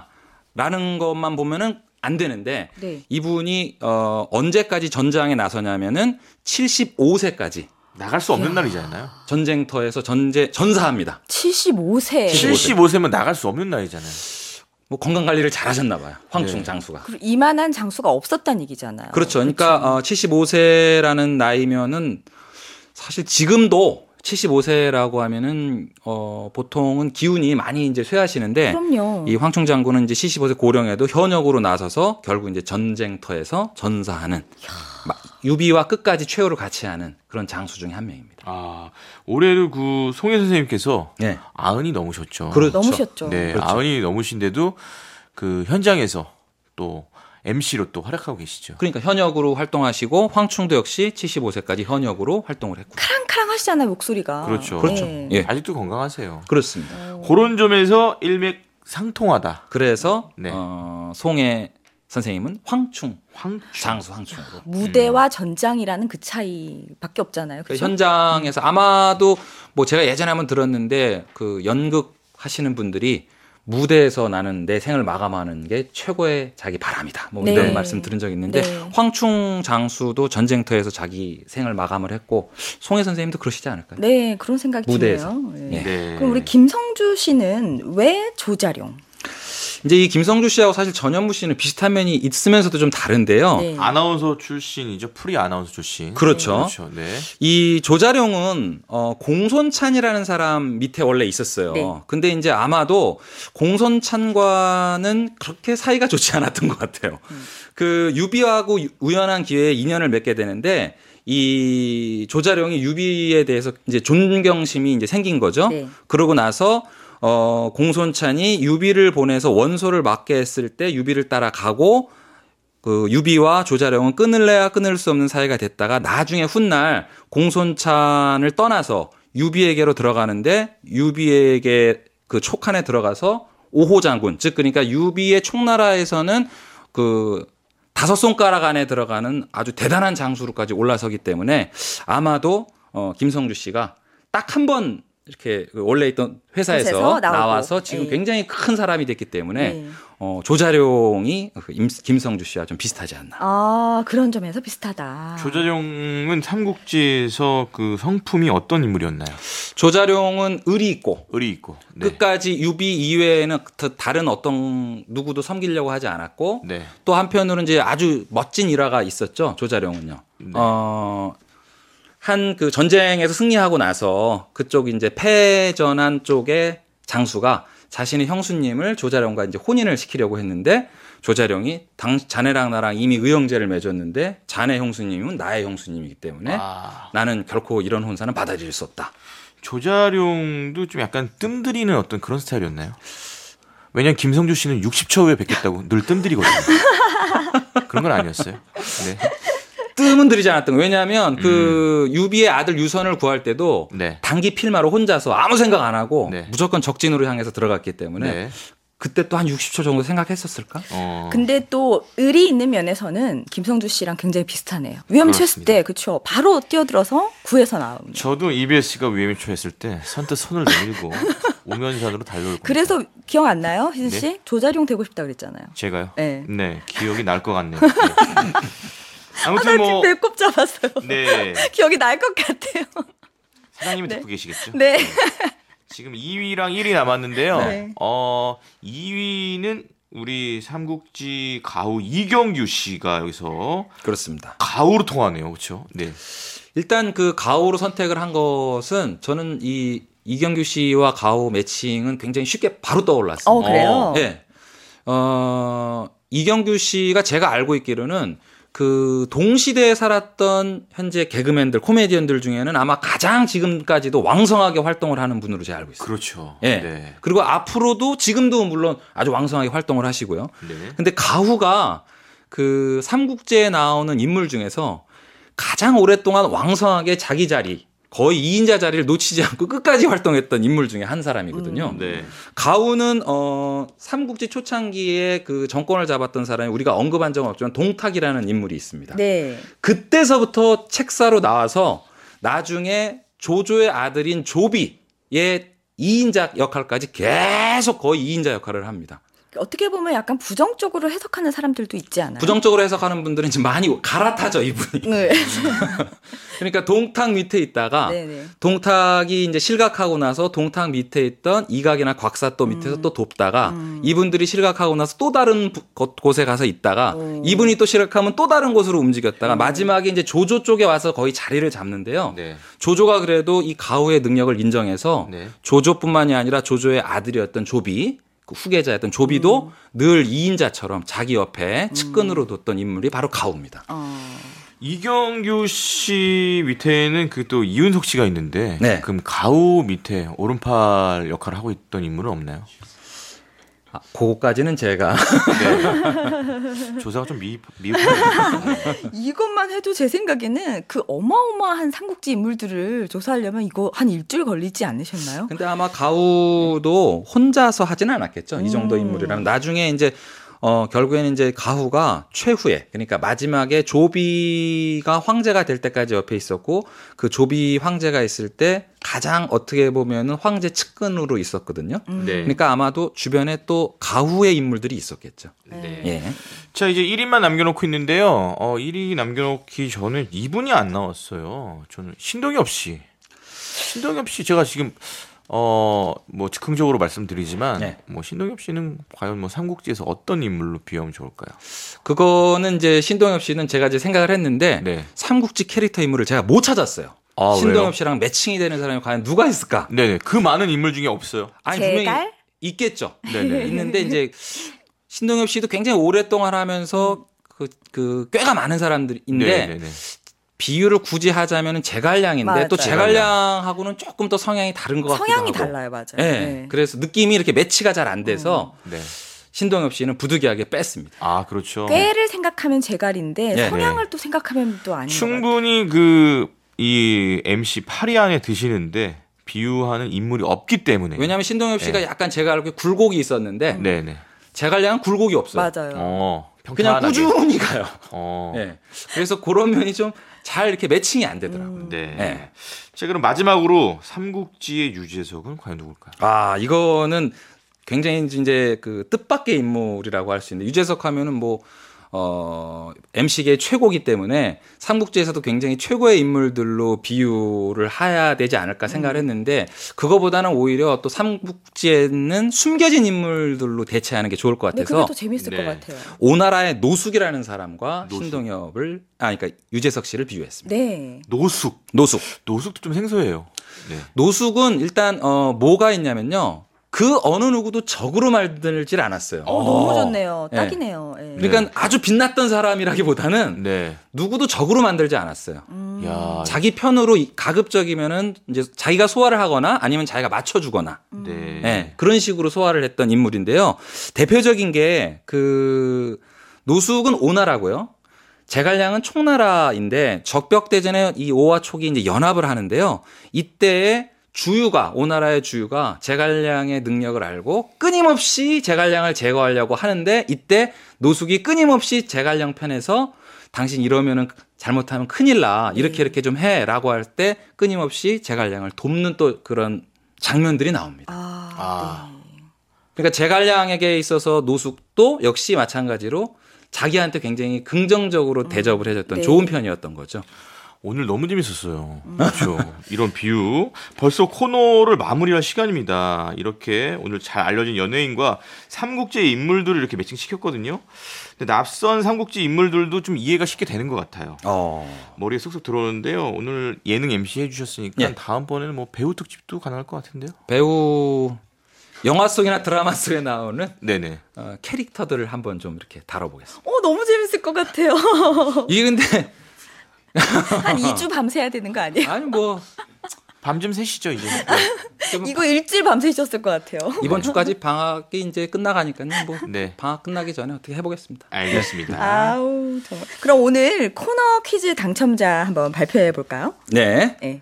했느냐라는 것만 보면은 안 되는데 네. 이분이 어, 언제까지 전장에 나서냐면은 칠십오 세까지 나갈 수 없는 날이잖아요. 전쟁터에서 전제 전사합니다. 칠십오 세. 칠십오 세면 나갈 수 없는 나이잖아요. 뭐 건강 관리를 잘하셨나 봐요. 황충 네. 장수가. 그리고 이만한 장수가 없었다는 얘기잖아요. 그렇죠. 그러니까 어, 칠십오 세라는 나이면은 사실 지금도 칠십오 세라고 하면은 어, 보통은 기운이 많이 이제 쇠하시는데 그럼요. 이 황충 장군은 이제 칠십오 세 고령에도 현역으로 나서서 결국 이제 전쟁터에서 전사하는 막 유비와 끝까지 최후를 같이 하는 그런 장수 중에 한 명입니다. 아, 올해도 그 송혜 선생님께서 네. 아흔이 넘으셨죠. 그렇죠. 넘으셨죠. 네, 그렇죠. 아흔이 넘으신데도 그 현장에서 또 엠씨로 또 활약하고 계시죠. 그러니까 현역으로 활동하시고 황충도 역시 칠십오 세까지 현역으로 활동을 했고. 카랑카랑 하시잖아요, 목소리가. 그렇죠. 그렇죠. 네. 예. 아직도 건강하세요. 그렇습니다. 그런 점에서 일맥상통하다. 그래서 네. 어, 송혜 선생님은 황충, 황 장수 황충으로. 무대와 전장이라는 그 차이밖에 없잖아요. 그 그렇죠? 현장에서 아마도 뭐 제가 예전에 한번 들었는데 그 연극 하시는 분들이 무대에서 나는 내 생을 마감하는 게 최고의 자기 바람이다. 뭐 네. 이런 말씀 들은 적이 있는데 네. 황충 장수도 전쟁터에서 자기 생을 마감을 했고 송혜 선생님도 그러시지 않을까요? 네, 그런 생각이 무대에서. 드네요. 네. 예. 네. 그럼 우리 김성주 씨는 왜 조자룡? 이제 이 김성주 씨하고 사실 전현무 씨는 비슷한 면이 있으면서도 좀 다른데요. 네. 아나운서 출신이죠. 프리 아나운서 출신. 그렇죠. 그렇죠. 네. 이 조자룡은 어, 공손찬이라는 사람 밑에 원래 있었어요. 네. 근데 이제 아마도 공손찬과는 그렇게 사이가 좋지 않았던 것 같아요. 음. 그 유비하고 우연한 기회에 인연을 맺게 되는데 이 조자룡이 유비에 대해서 이제 존경심이 이제 생긴 거죠. 네. 그러고 나서 어, 공손찬이 유비를 보내서 원소를 맡게 했을 때 유비를 따라가고 그 유비와 조자룡은 끊을래야 끊을 수 없는 사이가 됐다가 나중에 훗날 공손찬을 떠나서 유비에게로 들어가는데 유비에게 그 촉한에 들어가서 오호 장군, 즉 그러니까 유비의 총나라에서는 그 다섯 손가락 안에 들어가는 아주 대단한 장수로까지 올라서기 때문에 아마도 어, 김성주 씨가 딱 한 번 이렇게 원래 있던 회사에서 나와서 지금 네. 굉장히 큰 사람이 됐기 때문에 네. 어, 조자룡이 김성주 씨와 좀 비슷하지 않나. 아, 그런 점에서 비슷하다. 조자룡은 삼국지에서 그 성품이 어떤 인물이었나요? 조자룡은 의리 있고 의리 있고 네. 끝까지 유비 이외에는 다른 어떤 누구도 섬기려고 하지 않았고 네. 또 한편으로는 이제 아주 멋진 일화가 있었죠. 조자룡은요. 네. 어, 한 그 전쟁에서 승리하고 나서 그쪽 이제 패전한 쪽의 장수가 자신의 형수님을 조자룡과 이제 혼인을 시키려고 했는데 조자룡이 당 자네랑 나랑 이미 의형제를 맺었는데 자네 형수님은 나의 형수님이기 때문에 아. 나는 결코 이런 혼사는 받아들일 수 없다. 조자룡도 좀 약간 뜸들이는 어떤 그런 스타일이었나요? 왜냐면 김성주 씨는 육십 초 후에 뵙겠다고 늘 뜸들이거든요. 그런 건 아니었어요. 네. 뜸은 들이지 않았던 거예요. 왜냐하면 음. 그 유비의 아들 유선을 구할 때도 네. 단기 필마로 혼자서 아무 생각 안 하고 네. 무조건 적진으로 향해서 들어갔기 때문에 네. 그때 또 한 육십 초 정도 생각했었을까? 어. 근데 또 의리 있는 면에서는 김성주 씨랑 굉장히 비슷하네요. 위험에 처했을 때 그렇죠. 바로 뛰어들어서 구해서 나옵니다. 저도 이비에스 씨가 위험에 처했을 때 선뜻 손을 내밀고 오면산으로 달려올 겁니다. 그래서 기억 안 나요? 희진 씨? 네? 조자룡 되고 싶다 그랬잖아요. 제가요? 네. 네. 기억이 날 것 같네요. 네. 아무튼 아, 뭐 배꼽 잡았어요. 네. 기억이 날 것 같아요. 사장님이 네. 듣고 계시겠죠? 네. 지금 이 위랑 일 위 남았는데요. 네. 어, 이 위는 우리 삼국지 가우 이경규 씨가 여기서 그렇습니다. 가우로 통하네요. 그렇죠? 네. 일단 그 가오로 선택을 한 것은 저는 이 이경규 씨와 가오 매칭은 굉장히 쉽게 바로 떠올랐습니다. 어, 그래요? 네. 어, 이경규 씨가 제가 알고 있기로는 그 동시대에 살았던 현재 개그맨들, 코미디언들 중에는 아마 가장 지금까지도 왕성하게 활동을 하는 분으로 제가 알고 있어요. 그렇죠. 예. 네. 그리고 앞으로도 지금도 물론 아주 왕성하게 활동을 하시고요. 네. 근데 가후가 그 삼국지에 나오는 인물 중에서 가장 오랫동안 왕성하게 자기 자리, 거의 이 인자 자리를 놓치지 않고 끝까지 활동했던 인물 중에 한 사람이거든요. 음, 네. 가우는 어 삼국지 초창기에 그 정권을 잡았던 사람이 우리가 언급한 적은 없지만 동탁이라는 인물이 있습니다. 네. 그때서부터 책사로 나와서 나중에 조조의 아들인 조비의 이 인자 역할까지 계속 거의 이 인자 역할을 합니다. 어떻게 보면 약간 부정적으로 해석하는 사람들도 있지 않아요? 부정적으로 해석하는 분들은 지금 많이 갈아타죠, 이분이. 네. 그러니까 동탁 밑에 있다가 네네. 동탁이 이제 실각하고 나서 동탁 밑에 있던 이각이나 곽사또 밑에서 음. 또 돕다가 음. 이분들이 실각하고 나서 또 다른 곳- 곳에 가서 있다가 오. 이분이 또 실각하면 또 다른 곳으로 움직였다가 마지막에 이제 조조 쪽에 와서 거의 자리를 잡는데요. 네. 조조가 그래도 이 가후의 능력을 인정해서 네. 조조뿐만이 아니라 조조의 아들이었던 조비, 그 후계자였던 조비도 음. 늘 이인자처럼 자기 옆에 측근으로 뒀던 인물이 바로 가후입니다. 어. 이경규 씨 밑에는 그 또 이윤석 씨가 있는데 네. 그럼 가우 밑에 오른팔 역할을 하고 있던 인물은 없나요? 아, 그거까지는 제가 네. 조사가 좀 미흡, 미흡해요. 이것만 해도 제 생각에는 그 어마어마한 삼국지 인물들을 조사하려면 이거 한 일주일 걸리지 않으셨나요? 근데 아마 가후도 혼자서 하지는 않았겠죠. 이 정도 음. 인물이라면 나중에 이제 어 결국에는 이제 가후가 최후에 그러니까 마지막에 조비가 황제가 될 때까지 옆에 있었고 그 조비 황제가 있을 때 가장 어떻게 보면은 황제 측근으로 있었거든요. 네. 그러니까 아마도 주변에 또 가후의 인물들이 있었겠죠. 네. 예. 자, 이제 일 위만 남겨놓고 있는데요. 어, 일 위 남겨놓기 전에 이분이 안 나왔어요. 저는 신동엽 씨. 신동엽 씨 제가 지금 어, 뭐 즉흥적으로 말씀드리지만 네. 뭐 신동엽 씨는 과연 뭐 삼국지에서 어떤 인물로 비하면 좋을까요? 그거는 이제 신동엽 씨는 제가 이제 생각을 했는데 네. 삼국지 캐릭터 인물을 제가 못 찾았어요. 아, 신동엽 왜요? 씨랑 매칭이 되는 사람이 과연 누가 있을까? 네네. 그 많은 인물 중에 없어요. 아니 제갈? 분명히 있겠죠. 네네. 있는데 이제 신동엽 씨도 굉장히 오랫동안 하면서 그, 그 꽤가 많은 사람들인데 네네네. 비유를 굳이 하자면은 제갈량인데 맞아요. 또 제갈량하고는 조금 더 성향이 다른 것 같기도 성향이 하고. 달라요, 맞아요. 네. 네. 그래서 느낌이 이렇게 매치가 잘 안 돼서 네. 신동엽 씨는 부득이하게 뺐습니다. 아, 그렇죠. 꾀를 생각하면 제갈인데 네, 성향을 또 생각하면 또 아닌 것 같아요. 충분히 그 이 엠씨 파리 안에 드시는데 비유하는 인물이 없기 때문에. 왜냐하면 신동엽 씨가 네. 약간 제가 알기로 굴곡이 있었는데 네네. 제갈량은 굴곡이 없어요. 맞아요. 어, 그냥 평탄하게. 꾸준히 가요. 어. 네. 그래서 그런 면이 좀 잘 이렇게 매칭이 안 되더라고요. 음. 네. 네. 자, 그럼 마지막으로 삼국지의 유재석은 과연 누굴까요? 아, 이거는 굉장히 이제 그 뜻밖의 인물이라고 할 수 있는데 유재석 하면은 뭐 어, 엠씨계의 최고기 때문에 삼국지에서도 굉장히 최고의 인물들로 비유를 해야 되지 않을까 생각을 했는데 그거보다는 오히려 또 삼국지에는 숨겨진 인물들로 대체하는 게 좋을 것 근데 같아서 그게 더 재밌을 네. 것 같아요. 오나라의 노숙이라는 사람과 노숙. 신동엽을 아 그러니까 유재석 씨를 비유했습니다. 네. 노숙. 노숙. 노숙도 좀 생소해요. 네. 노숙은 일단 어 뭐가 있냐면요. 그 어느 누구도 적으로 만들질 않았어요. 어, 너무 좋네요. 네. 딱이네요. 예. 그러니까 아주 빛났던 사람이라기보다는 네. 누구도 적으로 만들지 않았어요. 음. 야. 자기 편으로 이- 가급적이면은 이제 자기가 소화를 하거나 아니면 자기가 맞춰주거나 네. 네, 그런 식으로 소화를 했던 인물인데요. 대표적인 게 그 노숙은 오나라고요. 제갈량은 총나라인데 적벽대전에 이 오와 촉이 이제 연합을 하는데요. 이때에 주유가 오나라의 주유가 제갈량의 능력을 알고 끊임없이 제갈량을 제거하려고 하는데 이때 노숙이 끊임없이 제갈량 편에서 당신 이러면은 잘못하면 큰일 나 이렇게 이렇게 좀 해라고 할 때 끊임없이 제갈량을 돕는 또 그런 장면들이 나옵니다. 아, 아. 네. 그러니까 제갈량에게 있어서 노숙도 역시 마찬가지로 자기한테 굉장히 긍정적으로 대접을 해줬던 네. 좋은 편이었던 거죠. 오늘 너무 재밌었어요. 그렇죠. 이런 비유. 벌써 코너를 마무리할 시간입니다. 이렇게 오늘 잘 알려진 연예인과 삼국지의 인물들을 이렇게 매칭시켰거든요. 근데 낯선 삼국지 인물들도 좀 이해가 쉽게 되는 것 같아요. 어. 머리에 쏙쏙 들어오는데요. 오늘 예능 엠씨 해주셨으니까 예. 다음번에는 뭐 배우 특집도 가능할 것 같은데요. 배우 영화 속이나 드라마 속에 나오는 네네. 어, 캐릭터들을 한번 좀 이렇게 다뤄보겠습니다. 어, 너무 재밌을 것 같아요. 이게 근데 한 이 주 밤새야 되는 거 아니에요? 아니 뭐 밤 좀 새시죠 이제. 이거 일주일 밤새셨을 것 같아요. 이번 주까지 방학이 이제 끝나가니까요. 뭐 네. 방학 끝나기 전에 어떻게 해보겠습니다. 알겠습니다. 아우, 정말. 그럼 오늘 코너 퀴즈 당첨자 한번 발표해 볼까요? 네. 네.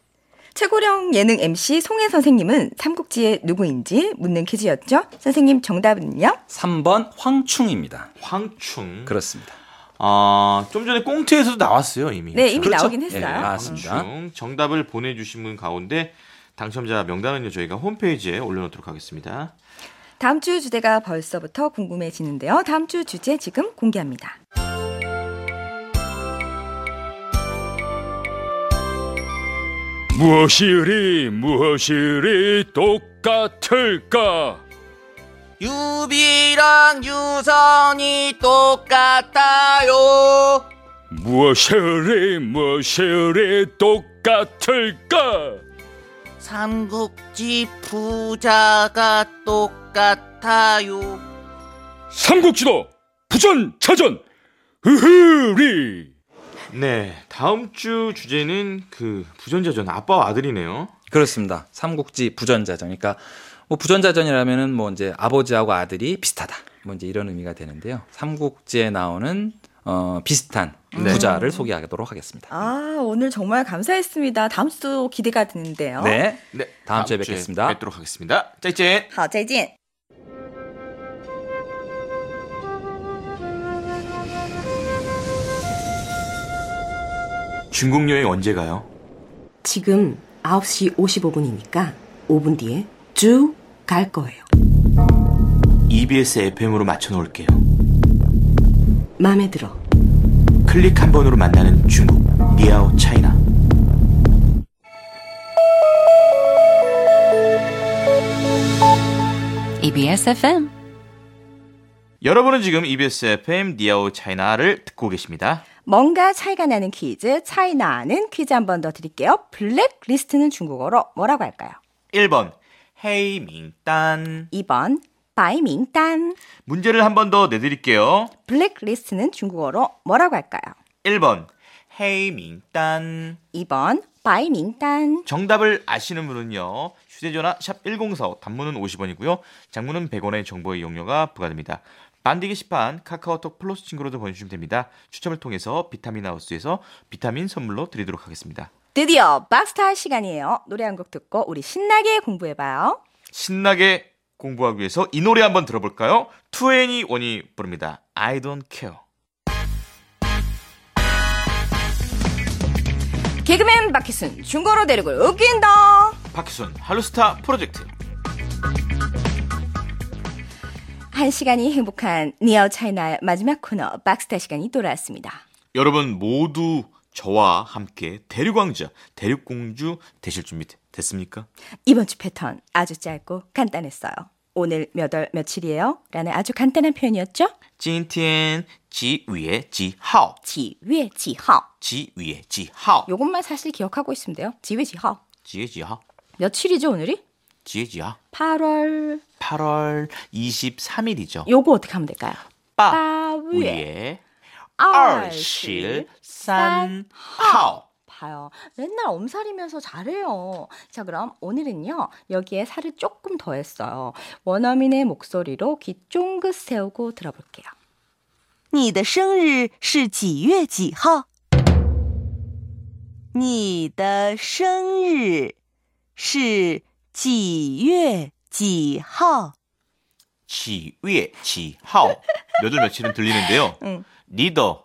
최고령 예능 엠씨 송혜 선생님은 삼국지의 누구인지 묻는 퀴즈였죠. 선생님 정답은요? 삼 번 황충입니다. 황충. 그렇습니다. 아, 좀 전에 꽁트에서도 나왔어요 이미. 네, 이미 그렇죠? 나오긴 예, 했어요. 맞습니다. 황충. 정답을 보내주신 분 가운데 당첨자 명단은요 저희가 홈페이지에 올려놓도록 하겠습니다. 다음 주 주제가 벌써부터 궁금해지는데요. 다음 주 주제 지금 공개합니다. 무엇이 이리 무엇이 이리 똑같을까? 유비랑 유선이 똑같아요. 무엇이 이리 무엇이 이리 똑같을까? 삼국지 부자가 똑같아요. 삼국지도 부전자전 으흐리. 네, 다음 주 주제는 그 부전자전 아빠와 아들이네요. 그렇습니다. 삼국지 부전자전. 그러니까 뭐 부전자전이라면은 뭐 이제 아버지하고 아들이 비슷하다. 뭐 이제 이런 의미가 되는데요. 삼국지에 나오는 어 비슷한 네. 부자를 소개하도록 하겠습니다. 아, 오늘 정말 감사했습니다. 다음 주도 기대가 되는데요. 네. 네, 다음 주에 뵙겠습니다. 뵙도록 하겠습니다. 짜이젠. 好，再见。 중국 여행 언제 가요? 지금 아홉 시 오십오 분이니까 오 분 뒤에 쭉 갈 거예요. 이비에스 에프엠으로 맞춰놓을게요. 마음에 들어. 클릭 한 번으로 만나는 중국 니아오 차이나. 이비에스 에프엠. 여러분은 지금 이비에스 에프엠 니아오 차이나를 듣고 계십니다. 뭔가 차이가 나는 퀴즈, 차이 나는 퀴즈 한 번 더 드릴게요. 블랙리스트는 중국어로 뭐라고 할까요? 일 번 헤이밍딴. 이 번 바이밍단. 문제를 한 번 더 내드릴게요. 블랙리스트는 중국어로 뭐라고 할까요? 일 번 헤이밍딴. 이 번 바이밍단. 정답을 아시는 분은요. 휴대전화 샵 일공사오, 단문은 오십 원이고요. 장문은 백 원의 정보 이용료가 부과됩니다. 반디 게시판 카카오톡 플러스 친구로도 보내주시면 됩니다. 추첨을 통해서 비타민 하우스에서 비타민 선물로 드리도록 하겠습니다. 드디어 박스타 시간이에요. 노래 한 곡 듣고 우리 신나게 공부해봐요. 신나게 공부하기 위해서 이 노래 한번 들어볼까요? 투애니원이 부릅니다. I don't care. 개그맨 박희순 중고로 대륙을 웃긴다. 박희순 할로스타 프로젝트. 한 시간이 행복한 니아오 차이나의 마지막 코너 박스타 시간이 돌아왔습니다. 여러분 모두 저와 함께 대륙왕자, 대륙공주 되실 준비 됐습니까? 이번 주 패턴 아주 짧고 간단했어요. 오늘 몇 월 며칠이에요? 라는 아주 간단한 표현이었죠? 今天几月几号 지위의 지하오. 几月几号 요것만 사실 기억하고 있으면 돼요. 지위 지하오. 几月几号 며칠이죠 오늘이? 几月几号 팔월. 팔월 이십삼일이죠. 요거 어떻게 하면 될까요? 八月二十三号 봐요. 맨날 엄살이면서 잘해요. 자, 그럼 오늘은요. 여기에 살을 조금 더했어요. 원어민의 목소리로 귀 쫑긋 세우고 들어볼게요. 你的生日是几月几号?你的生日是几月几号? 几月几号 몇 월 며칠은 들리는데요. 응. 리더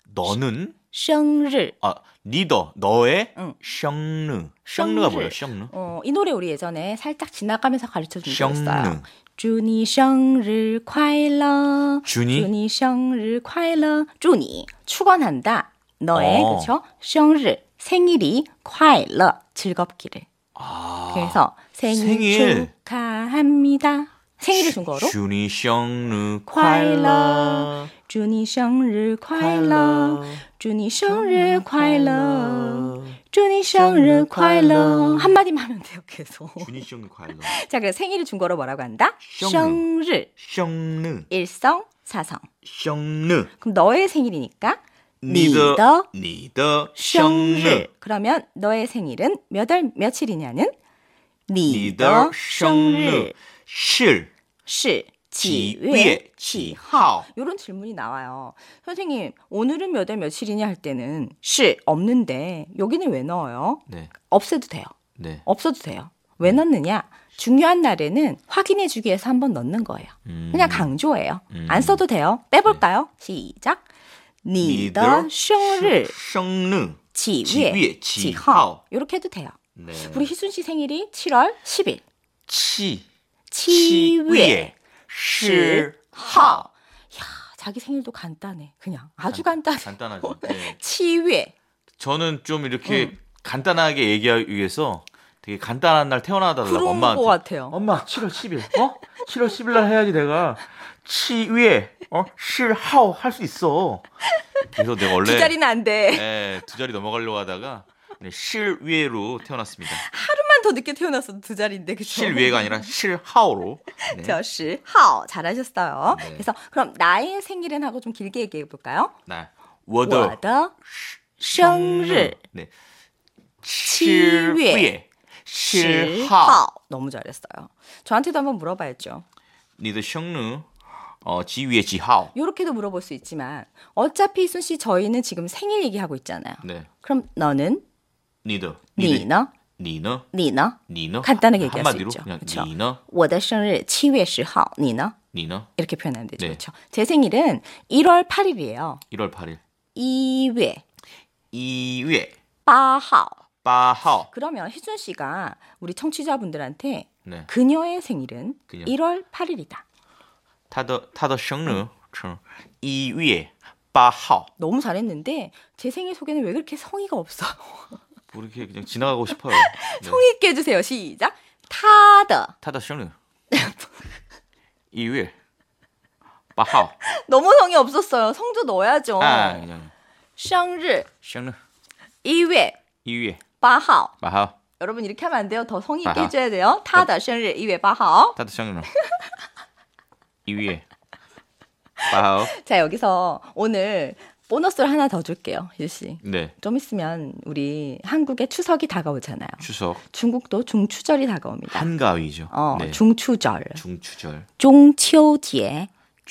너는 生日. 아 리더 너의 응. 生日 生日가 뭐예요? 生日 어, 이 노래 우리 예전에 살짝 지나가면서 가르쳐준 적 있어요. 生日祝你生日快乐. 祝你祝你生日快乐. 祝你 축원한다. 너의 어. 그렇죠? 生日 생일이 快乐 즐겁기를. 아, 그래서 생일, 생일. 축하합니다. 생일을 중국어로 祝你生日快快乐乐祝你生日快乐祝你生日快乐祝你生日快乐 한마디만 하면 돼요 계속. 祝你生日快乐 자, 그래서 생일을 중국어로 뭐라고 한다? 生日 생일. 生日 일성, 사성. 生日 그럼 너의 생일이니까 你的 더 你的生日 생일. 그러면 너의 생일은 몇 월 며칠이냐는 你你的的生日是是几几月月几几号 이런 질문이 나와요. 선생님, 오늘은 몇 월 며칠이냐 할 때는 시 없는데 여기는 왜 넣어요? 네. 없애도 돼요. 네. 없어도 돼요. 왜 넣느냐? 중요한 날에는 확인해 주기 위해서 한번 넣는 거예요. 음. 그냥 강조예요. 음. 안 써도 돼요. 빼볼까요? 시작. 你的生日生日几几月月几几号号 이렇게 해도 돼요. 네. 우리 희순 씨 생일이 칠월 십일. 七七月十号. 号 야, 자기 생일도 간단해. 그냥 아주 간단해. 간단하죠. 네. 七月. 저는 좀 이렇게 응. 간단하게 얘기하기 위해서 되게 간단한 날 태어나달라고 그런 엄마한테. 것 같아요. 엄마 칠월 십일. 어? 칠월 십일 날 해야지 내가 칠회 어? 십일 할 수 있어. 그래서 내가 원래 두 자리는 안 돼. 네, 두 자리 넘어가려고 하다가 네, 실외로 태어났습니다. 하루만 더 늦게 태어났어도 두 자리인데 그죠? 실외가 아니라 실하오로. 네. 저 시好 잘하셨어요. 네. 그래서 그럼 나의 생일은 하고 좀 길게 얘기해 볼까요? 네. 我的我的生日 네. 七月十十号号 너무 잘했어요. 저한테도 한번 물어봐야죠. 你的生日 어, 几月几号 이렇게도 물어볼 수 있지만 어차피 순 씨 저희는 지금 생일 얘기하고 있잖아요. 네. 그럼 너는 你的你呢? 你呢你呢? 你呢 간단하게 얘기할 수 한마디로 있죠. 그냥 그렇죠? 你呢我的生日七月十号你呢? 你呢 이렇게 표현하면 되죠. 네. 그렇죠? 제 생일은 일월 팔일이에요. 일월 팔일 이 월 이 월 팔 일. 팔 일 그러면 희순 씨가 우리 청취자분들한테 네. 그녀의 생일은 그녀. 일월 팔일이다. 他的他的生日是一月八号 너무 잘했는데 제 생일 소개는 왜 그렇게 성의가 없어요? 뭐 이렇게 그냥 지나가고 싶어요. 네. 성의 있게 해주세요. 시작. 他的他的生日一月八号 너무 성의 없었어요. 성도 넣어야죠. 아, 그냥 生日生日一月一月八号八号 여러분 이렇게 하면 안 돼요. 더 성의 있게 아하. 해줘야 돼요. 他的生日一月八号他的生日一月八号 자, 여기서 오늘 보너스를 하나 더 줄게요. 유씨. 네. 좀 있으면 우리 한국에 추석이 다가오잖아요. 추석 중국도 중추절이 다가옵니다. 한가위죠. 어, 네. 중추절. 중추절 中秋节.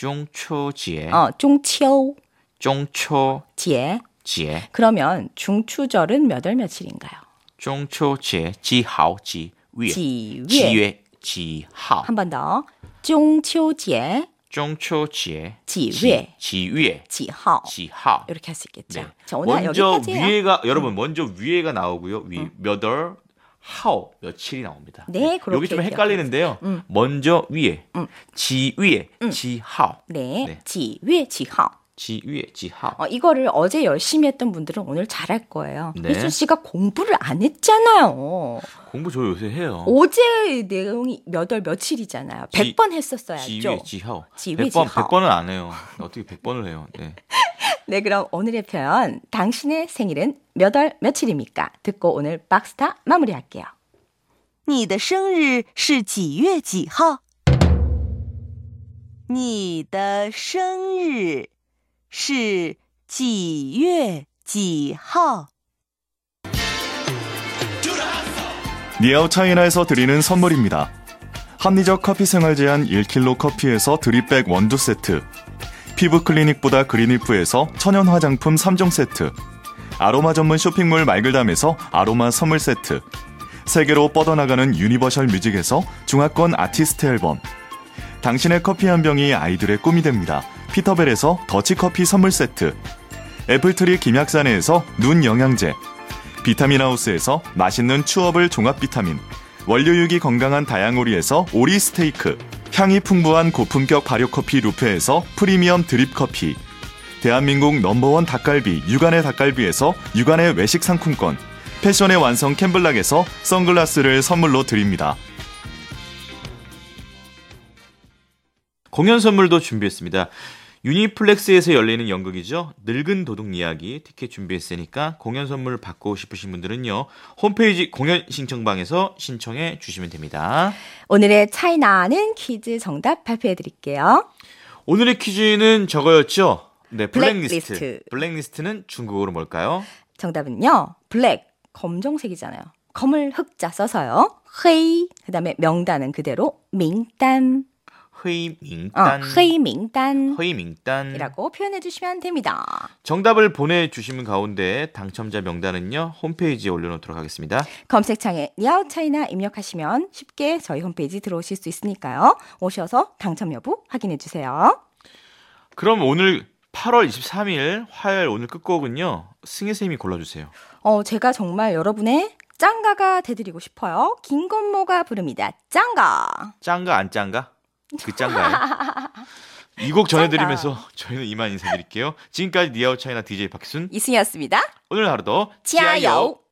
중초지에 어, 中秋节. 중초지에 그러면 중추절은 몇 월 며칠인가요? 中秋节几号几月几月几月几号 한 번 더. 中秋节中秋节几月几月几号几号 이렇게 할 수 있겠죠. 네. 자, 오늘 먼저 여기까지예요. 위에가 여러분 먼저 위에가 나오고요. 위 몇월 하오 며칠이 나옵니다. 네, 그렇게 여기 좀 헷갈리는데요. 음. 먼저 위에 음. 지 위에 음. 지하오 네. 네. 几月几号 지 위에 지하오 어, 이거를 어제 열심히 했던 분들은 오늘 잘할 거예요. 네. 혜수 씨가 공부를 안 했잖아요. 공부 저 요새 해요. 어제 내용이 몇 월 며칠이잖아요. 지- 백 번 했었어야죠. 지 위에 지하오 지 위에 백 번 지하오. 백 번은 안 해요. 어떻게 백 번을 해요? 네. 네, 그럼 오늘의 표현 당신의 생일은 몇 월 며칠입니까? 듣고 오늘 박스타 마무리할게요. 你的生日是几月几号？你的生日是几月几号？ 니아오 차이나에서 드리는 선물입니다. 합리적 커피 생활 제한 일 킬로그램 커피에서 드립백 원두 세트, 피부 클리닉보다 그린리프에서 천연 화장품 삼 종 세트, 아로마 전문 쇼핑몰 말글담에서 아로마 선물 세트, 세계로 뻗어나가는 유니버셜 뮤직에서 중화권 아티스트 앨범, 당신의 커피 한 병이 아이들의 꿈이 됩니다. 피터벨에서 더치커피 선물 세트, 애플트리 김약산에서 눈 영양제, 비타민하우스에서 맛있는 추어블 종합 비타민, 원료육이 건강한 다양오리에서 오리 스테이크, 향이 풍부한 고품격 발효커피 루페에서 프리미엄 드립커피, 대한민국 넘버원 닭갈비 육안의 닭갈비에서 육안의 외식 상품권, 패션의 완성 캠블락에서 선글라스를 선물로 드립니다. 공연 선물도 준비했습니다. 유니플렉스에서 열리는 연극이죠. 늙은 도둑 이야기 티켓 준비했으니까 공연 선물 받고 싶으신 분들은요. 홈페이지 공연 신청방에서 신청해 주시면 됩니다. 오늘의 차이나는 퀴즈 정답 발표해 드릴게요. 오늘의 퀴즈는 저거였죠. 네, 블랙리스트. 블랙리스트. 블랙리스트는 중국어로 뭘까요? 정답은요. 블랙, 검정색이잖아요. 검을 흑자 써서요. 회의, 그다음에 명단은 그대로 명단. 회의 어, 명단. 회의 명단. 회의 명단. 이라고 표현해 주시면 됩니다. 정답을 보내주시면 가운데 당첨자 명단은요. 홈페이지에 올려놓도록 하겠습니다. 검색창에 니아오 차이나 입력하시면 쉽게 저희 홈페이지 들어오실 수 있으니까요. 오셔서 당첨 여부 확인해 주세요. 그럼 오늘 팔월 이십삼일 화요일 오늘 끝곡은요. 승혜 쌤이 골라주세요. 어, 제가 정말 여러분의 짱가가 돼드리고 싶어요. 김건모가 부릅니다. 짱가. 짱가 안 짱가? 그 짱가요? 이 곡 전해드리면서 저희는 이만 인사드릴게요. 지금까지 니아오 차이나 디제이 박순 이승이었습니다. 오늘 하루도 지아요.